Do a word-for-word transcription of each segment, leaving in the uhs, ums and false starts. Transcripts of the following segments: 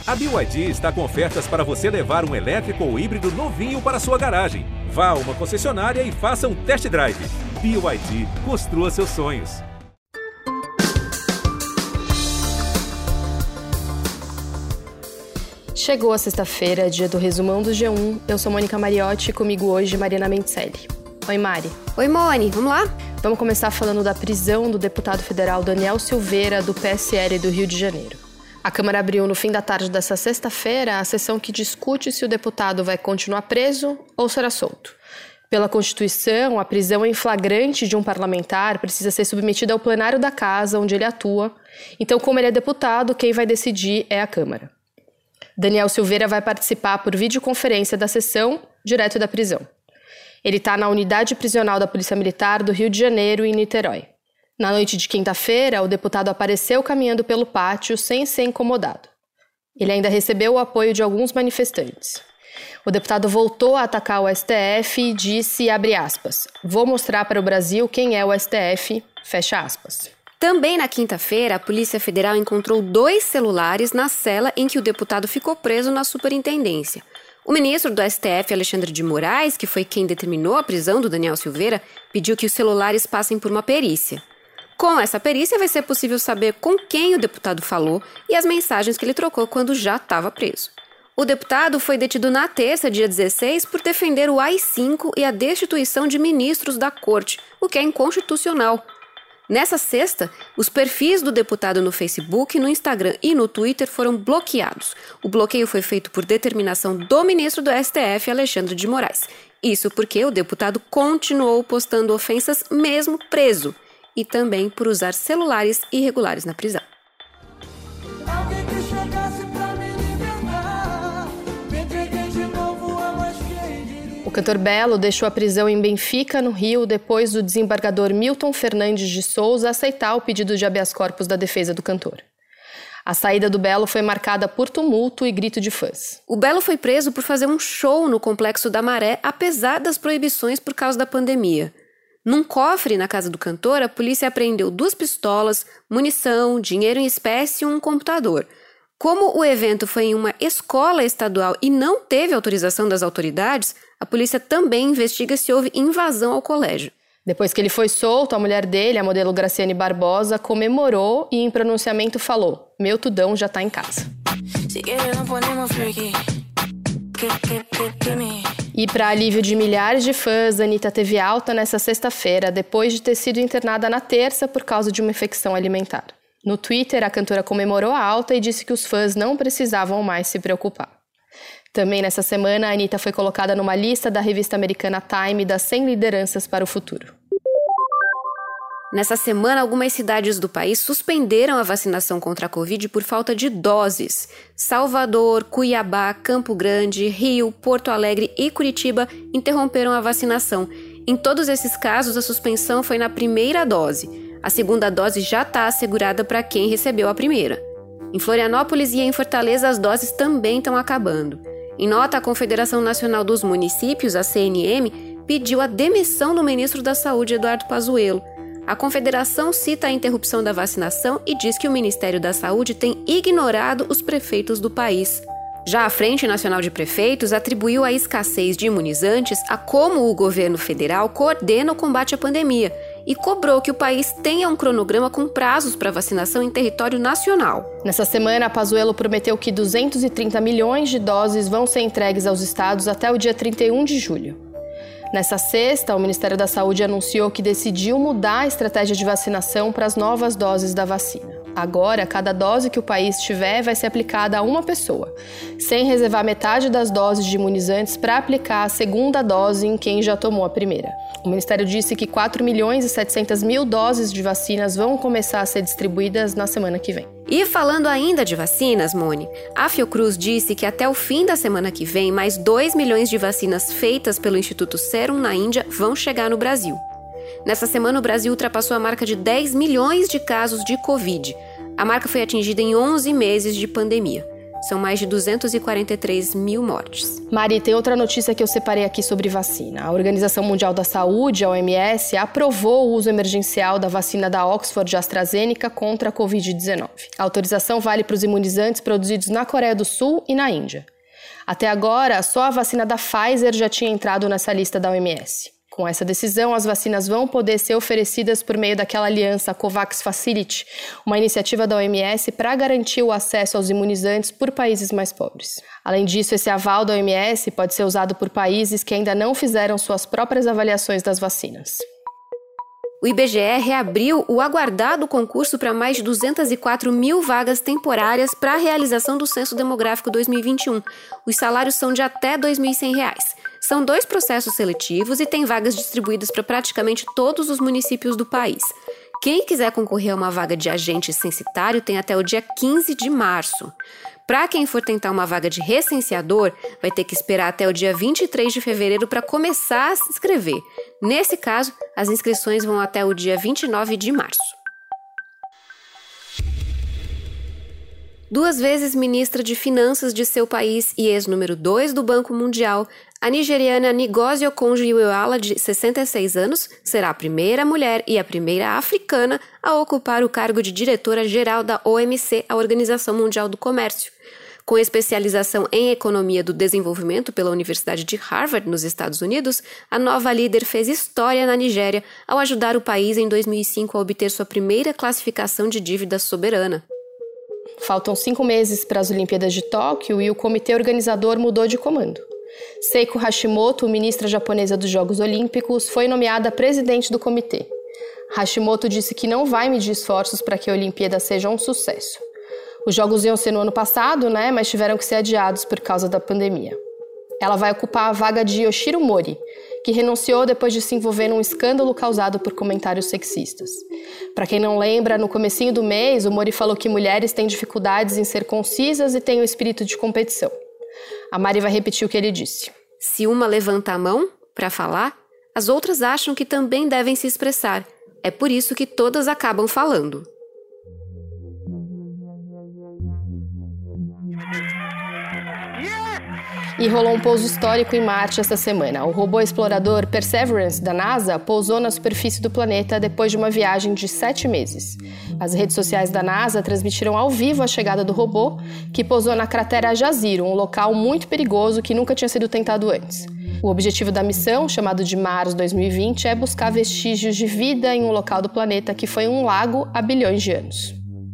A B Y D está com ofertas para você levar um elétrico ou híbrido novinho para sua garagem. Vá a uma concessionária e faça um test drive. B Y D, construa seus sonhos. Chegou a sexta-feira, dia do Resumão do G um. Eu sou Mônica Mariotti e comigo hoje Mariana Mentzeli. Oi, Mari. Oi, Moni. Vamos lá? Vamos começar falando da prisão do deputado federal Daniel Silveira, do P S L do Rio de Janeiro. A Câmara abriu no fim da tarde dessa sexta-feira a sessão que discute se o deputado vai continuar preso ou será solto. Pela Constituição, a prisão em flagrante de um parlamentar precisa ser submetida ao plenário da casa onde ele atua. Então, como ele é deputado, quem vai decidir é a Câmara. Daniel Silveira vai participar por videoconferência da sessão, direto da prisão. Ele está na unidade prisional da Polícia Militar do Rio de Janeiro, em Niterói. Na noite de quinta-feira, o deputado apareceu caminhando pelo pátio sem ser incomodado. Ele ainda recebeu o apoio de alguns manifestantes. O deputado voltou a atacar o S T F e disse, abre aspas, vou mostrar para o Brasil quem é o S T F, fecha aspas. Também na quinta-feira, a Polícia Federal encontrou dois celulares na cela em que o deputado ficou preso na superintendência. O ministro do S T F, Alexandre de Moraes, que foi quem determinou a prisão do Daniel Silveira, pediu que os celulares passem por uma perícia. Com essa perícia, vai ser possível saber com quem o deputado falou e as mensagens que ele trocou quando já estava preso. O deputado foi detido na terça, dia dezesseis, por defender o A I cinco e a destituição de ministros da corte, o que é inconstitucional. Nessa sexta, os perfis do deputado no Facebook, no Instagram e no Twitter foram bloqueados. O bloqueio foi feito por determinação do ministro do S T F, Alexandre de Moraes. Isso porque o deputado continuou postando ofensas mesmo preso. E também por usar celulares irregulares na prisão. O cantor Belo deixou a prisão em Benfica, no Rio, depois do desembargador Milton Fernandes de Souza aceitar o pedido de habeas corpus da defesa do cantor. A saída do Belo foi marcada por tumulto e grito de fãs. O Belo foi preso por fazer um show no Complexo da Maré, apesar das proibições por causa da pandemia. Num cofre na casa do cantor, a polícia apreendeu duas pistolas, munição, dinheiro em espécie e um computador. Como o evento foi em uma escola estadual e não teve autorização das autoridades, a polícia também investiga se houve invasão ao colégio. Depois que ele foi solto, a mulher dele, a modelo Graciane Barbosa, comemorou e em pronunciamento falou: meu tudão já tá em casa. E para alívio de milhares de fãs, a Anitta teve alta nessa sexta-feira, depois de ter sido internada na terça por causa de uma infecção alimentar. No Twitter, a cantora comemorou a alta e disse que os fãs não precisavam mais se preocupar. Também nessa semana, a Anitta foi colocada numa lista da revista americana Time das cem lideranças para o futuro. Nessa semana, algumas cidades do país suspenderam a vacinação contra a Covid por falta de doses. Salvador, Cuiabá, Campo Grande, Rio, Porto Alegre e Curitiba interromperam a vacinação. Em todos esses casos, a suspensão foi na primeira dose. A segunda dose já está assegurada para quem recebeu a primeira. Em Florianópolis e em Fortaleza, as doses também estão acabando. Em nota, a Confederação Nacional dos Municípios, a C N M, pediu a demissão do ministro da Saúde, Eduardo Pazuello. A confederação cita a interrupção da vacinação e diz que o Ministério da Saúde tem ignorado os prefeitos do país. Já a Frente Nacional de Prefeitos atribuiu a escassez de imunizantes a como o governo federal coordena o combate à pandemia e cobrou que o país tenha um cronograma com prazos para vacinação em território nacional. Nessa semana, a Pazuello prometeu que duzentos e trinta milhões de doses vão ser entregues aos estados até o dia trinta e um de julho. Nessa sexta, o Ministério da Saúde anunciou que decidiu mudar a estratégia de vacinação para as novas doses da vacina. Agora, cada dose que o país tiver vai ser aplicada a uma pessoa, sem reservar metade das doses de imunizantes para aplicar a segunda dose em quem já tomou a primeira. O Ministério disse que quatro milhões e setecentas mil doses de vacinas vão começar a ser distribuídas na semana que vem. E falando ainda de vacinas, Moni, a Fiocruz disse que até o fim da semana que vem, mais dois milhões de vacinas feitas pelo Instituto Serum na Índia vão chegar no Brasil. Nessa semana, o Brasil ultrapassou a marca de dez milhões de casos de Covid. A marca foi atingida em onze meses de pandemia. São mais de duzentos e quarenta e três mil mortes. Mari, tem outra notícia que eu separei aqui sobre vacina. A Organização Mundial da Saúde, a O M S, aprovou o uso emergencial da vacina da Oxford AstraZeneca contra a covid dezenove. A autorização vale para os imunizantes produzidos na Coreia do Sul e na Índia. Até agora, só a vacina da Pfizer já tinha entrado nessa lista da O M S. Com essa decisão, as vacinas vão poder ser oferecidas por meio daquela aliança COVAX Facility, uma iniciativa da O M S para garantir o acesso aos imunizantes por países mais pobres. Além disso, esse aval da O M S pode ser usado por países que ainda não fizeram suas próprias avaliações das vacinas. O I B G E reabriu o aguardado concurso para mais de duzentas e quatro mil vagas temporárias para a realização do Censo Demográfico dois mil e vinte e um. Os salários são de até dois mil e cem reais. São dois processos seletivos e tem vagas distribuídas para praticamente todos os municípios do país. Quem quiser concorrer a uma vaga de agente censitário tem até o dia quinze de março. Para quem for tentar uma vaga de recenseador, vai ter que esperar até o dia vinte e três de fevereiro para começar a se inscrever. Nesse caso, as inscrições vão até o dia vinte e nove de março. Duas vezes ministra de Finanças de seu país e ex-número dois do Banco Mundial, a nigeriana Ngozi Okonjo-Iweala, de sessenta e seis anos, será a primeira mulher e a primeira africana a ocupar o cargo de diretora-geral da O M C, a Organização Mundial do Comércio. Com especialização em Economia do Desenvolvimento pela Universidade de Harvard, nos Estados Unidos, a nova líder fez história na Nigéria ao ajudar o país em dois mil e cinco a obter sua primeira classificação de dívida soberana. Faltam cinco meses para as Olimpíadas de Tóquio e o comitê organizador mudou de comando. Seiko Hashimoto, ministra japonesa dos Jogos Olímpicos, foi nomeada presidente do comitê. Hashimoto disse que não vai medir esforços para que a Olimpíada seja um sucesso. Os Jogos iam ser no ano passado, né, mas tiveram que ser adiados por causa da pandemia. Ela vai ocupar a vaga de Yoshiro Mori, que renunciou depois de se envolver num escândalo causado por comentários sexistas. Para quem não lembra, no comecinho do mês, o Mori falou que mulheres têm dificuldades em ser concisas e têm o espírito de competição. A Mari vai repetir o que ele disse. Se uma levanta a mão para falar, as outras acham que também devem se expressar. É por isso que todas acabam falando. E rolou um pouso histórico em Marte esta semana. O robô explorador Perseverance, da NASA, pousou na superfície do planeta depois de uma viagem de sete meses. As redes sociais da NASA transmitiram ao vivo a chegada do robô, que pousou na cratera Jazero, um local muito perigoso que nunca tinha sido tentado antes. O objetivo da missão, chamado de Mars dois mil e vinte, é buscar vestígios de vida em um local do planeta que foi um lago há bilhões de anos.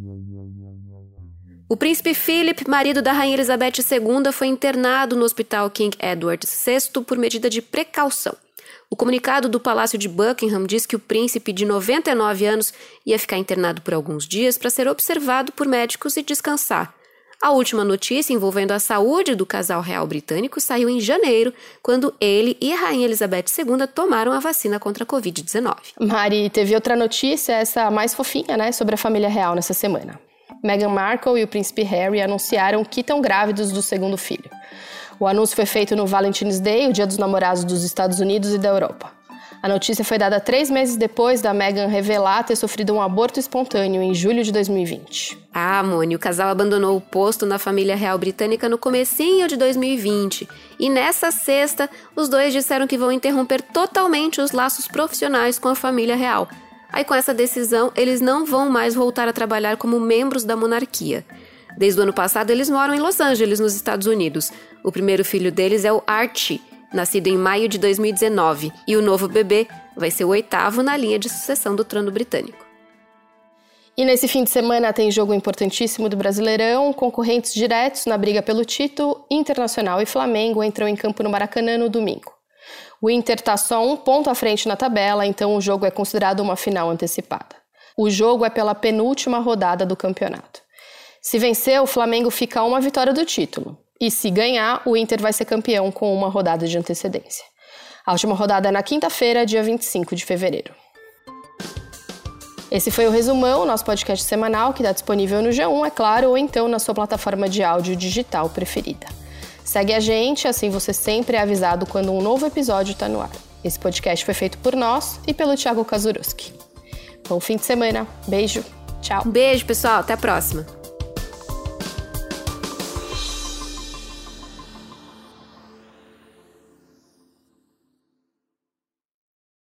O príncipe Philip, marido da rainha Elizabeth segunda, foi internado no hospital King Edward sexto por medida de precaução. O comunicado do Palácio de Buckingham diz que o príncipe de noventa e nove anos ia ficar internado por alguns dias para ser observado por médicos e descansar. A última notícia envolvendo a saúde do casal real britânico saiu em janeiro, quando ele e a rainha Elizabeth segunda tomaram a vacina contra a covid dezenove. Mari, teve outra notícia, essa mais fofinha, né, sobre a família real nessa semana. Meghan Markle e o príncipe Harry anunciaram que estão grávidos do segundo filho. O anúncio foi feito no Valentine's Day, o Dia dos Namorados dos Estados Unidos e da Europa. A notícia foi dada três meses depois da Meghan revelar ter sofrido um aborto espontâneo em julho de dois mil e vinte. Ah, Moni, o casal abandonou o posto na família real britânica no comecinho de dois mil e vinte. E nessa sexta, os dois disseram que vão interromper totalmente os laços profissionais com a família real. Aí, com essa decisão, eles não vão mais voltar a trabalhar como membros da monarquia. Desde o ano passado, eles moram em Los Angeles, nos Estados Unidos. O primeiro filho deles é o Archie, nascido em maio de dois mil e dezenove. E o novo bebê vai ser o oitavo na linha de sucessão do trono britânico. E nesse fim de semana tem jogo importantíssimo do Brasileirão. Concorrentes diretos na briga pelo título, Internacional e Flamengo entram em campo no Maracanã no domingo. O Inter está só um ponto à frente na tabela, então o jogo é considerado uma final antecipada. O jogo é pela penúltima rodada do campeonato. Se vencer, o Flamengo fica a uma vitória do título. E se ganhar, o Inter vai ser campeão com uma rodada de antecedência. A última rodada é na quinta-feira, dia vinte e cinco de fevereiro. Esse foi o Resumão, nosso podcast semanal, que está disponível no G um, é claro, ou então na sua plataforma de áudio digital preferida. Segue a gente, assim você sempre é avisado quando um novo episódio está no ar. Esse podcast foi feito por nós e pelo Thiago Kazuroski. Bom fim de semana. Beijo. Tchau. Um beijo, pessoal. Até a próxima.